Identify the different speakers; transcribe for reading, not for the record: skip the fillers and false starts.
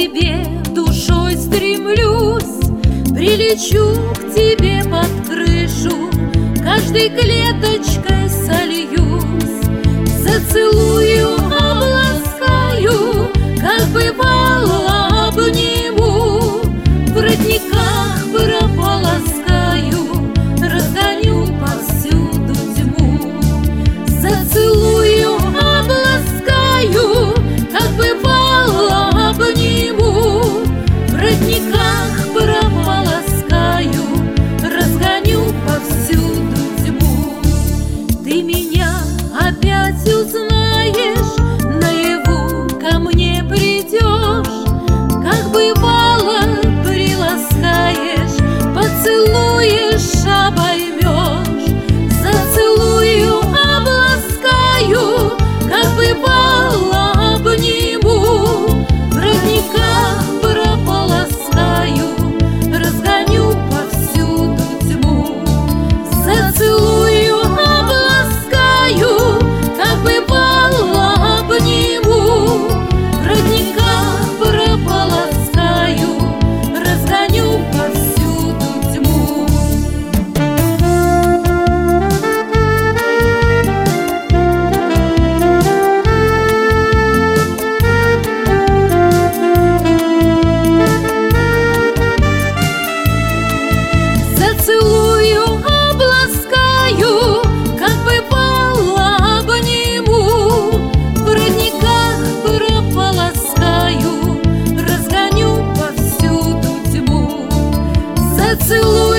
Speaker 1: тебе душой стремлюсь, прилечу к тебе под крышу, каждой клеточкой сольюсь, зацелую, обласкаю, как бывало обниму, в родниках прополоскаю, разгоню повсюду тьму. Зацелую, обласкаю, как бывало обниму, в родниках прополоскаю, разгоню повсюду тьму. Ты меня опять узнаешь, наяву ко мне придешь, как бывало приласкаешь, поцелуешь, обоймешь. Зацелую, обласкаю, как бывало обниму, в родниках прополоскаю, разгоню повсюду тьму. Зацелую, обласкаю, как бывало обниму, в родниках прополоскаю, разгоню повсюду тьму. Зацелую, обласкаю, как бывало обниму, в родниках прополоскаю, разгоню повсюду тьму. Зацелую.